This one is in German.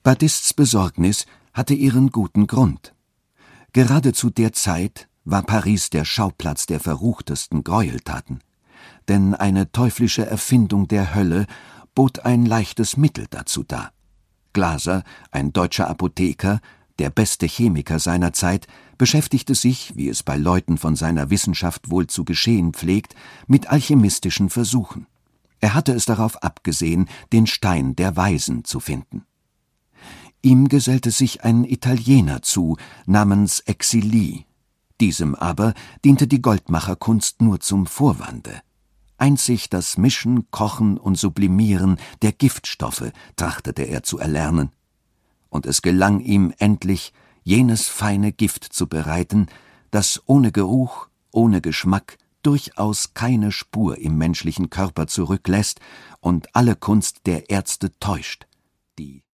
Badists Besorgnis hatte ihren guten Grund. Gerade zu der Zeit war Paris der Schauplatz der verruchtesten Gräueltaten. Denn eine teuflische Erfindung der Hölle bot ein leichtes Mittel dazu dar. Glaser, ein deutscher Apotheker, der beste Chemiker seiner Zeit, beschäftigte sich, wie es bei Leuten von seiner Wissenschaft wohl zu geschehen pflegt, mit alchemistischen Versuchen. Er hatte es darauf abgesehen, den Stein der Weisen zu finden. Ihm gesellte sich ein Italiener zu, namens Exili. Diesem aber diente die Goldmacherkunst nur zum Vorwande. Einzig das Mischen, Kochen und Sublimieren der Giftstoffe trachtete er zu erlernen. Und es gelang ihm endlich, jenes feine Gift zu bereiten, das ohne Geruch, ohne Geschmack durchaus keine Spur im menschlichen Körper zurücklässt und alle Kunst der Ärzte täuscht, die